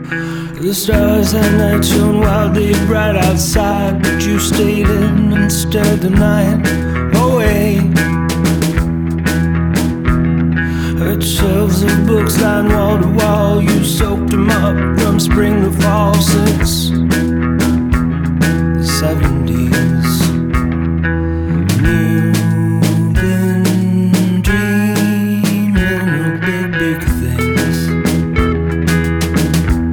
The stars at night shone wildly bright outside, but you stayed in and stared the night away. At shelves of books lined wall to wall, you soaked them up from spring to fall since the 70s.